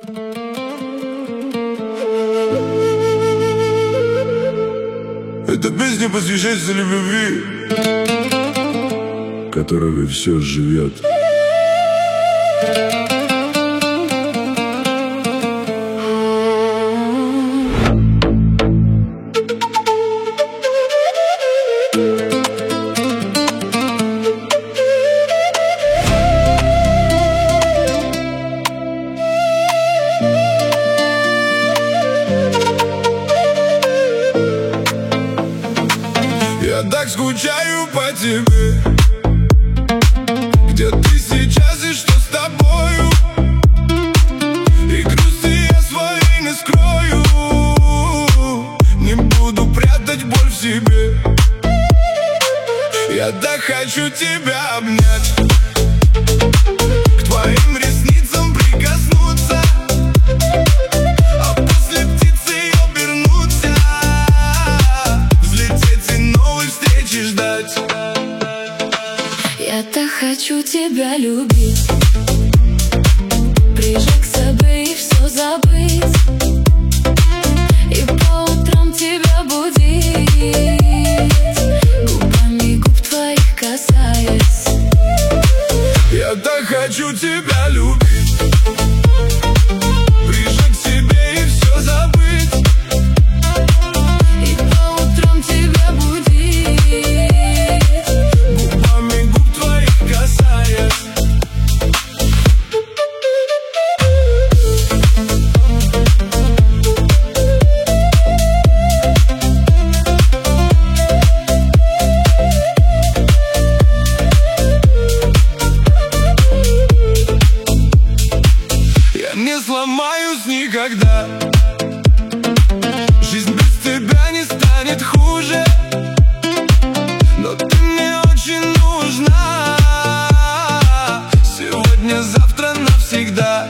Эта песня посвящается любви, которая все живет. Я так скучаю по тебе. Где ты сейчас и что с тобою? И грусти я своей не скрою. Не буду прятать боль в себе. Я так хочу тебя обнять, к твоим ресницам прикоснуться, а после птицей обернуться, взлететь и новой встречи ждать. Я так хочу тебя любить, прижать к себе и все забыть, и по утрам тебя будить, губами губ твоих касаясь. Я так хочу тебя любить, прижать к себе и все забыть, и по утрам тебя будить, губами губ твоих касаясь. Я не сломаюсь никогда, жизнь без тебя не станет хуже, но ты мне очень нужна, сегодня, завтра, навсегда.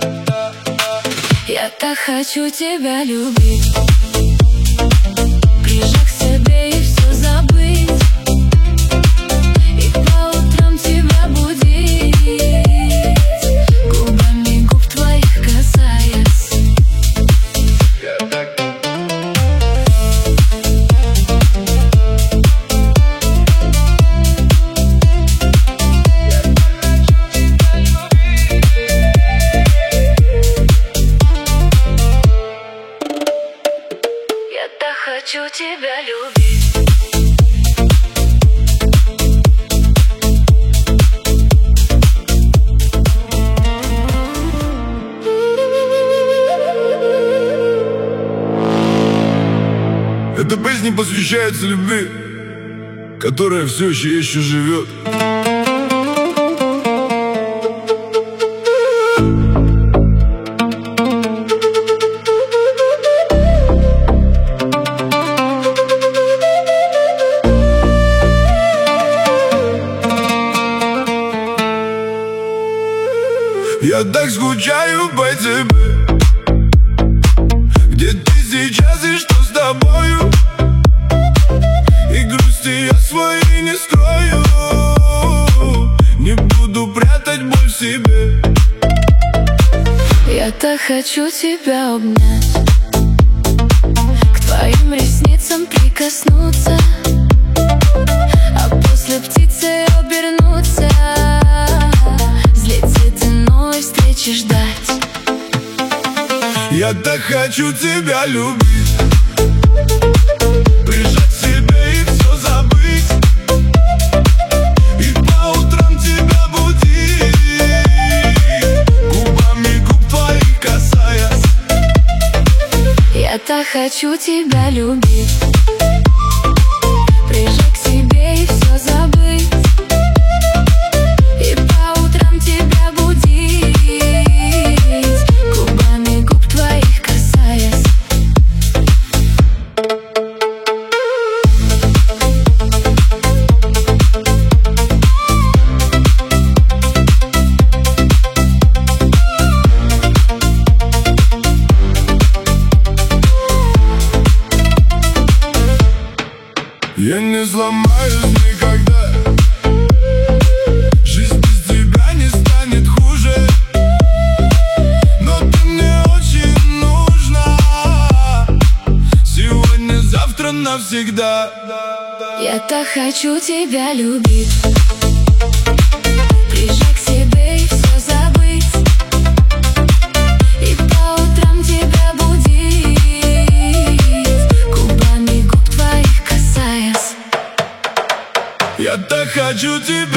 я так хочу тебя любить, прижать к себе и все забыть, и по утрам тебя будить, губами губ твоих касаясь. Я так... Я так хочу тебя любить. Эта песня посвящается любви, которая все еще живет. Я так скучаю по тебе. Где ты сейчас и что с тобою? И грусти я своей не скрою. Не буду прятать боль в себе. Я так хочу тебя обнять, к твоим ресницам прикоснуться, а после птицей обернуться, взлететь и новой встречи ждать. Я так хочу тебя любить, прижать к себе и все забыть, и по утрам тебя будить, губами губ твоих касаясь. Я так хочу тебя любить, прижать к себе и все забыть, и по утрам тебя будить, губами губ твоих касаясь. Я не сломаюсь никогда, жизнь без тебя не станет хуже, но ты мне навсегда. Я так хочу тебя любить, прижать к себе и все забыть, и по утрам тебя будить, губами губ твоих касаясь. Я так хочу тебя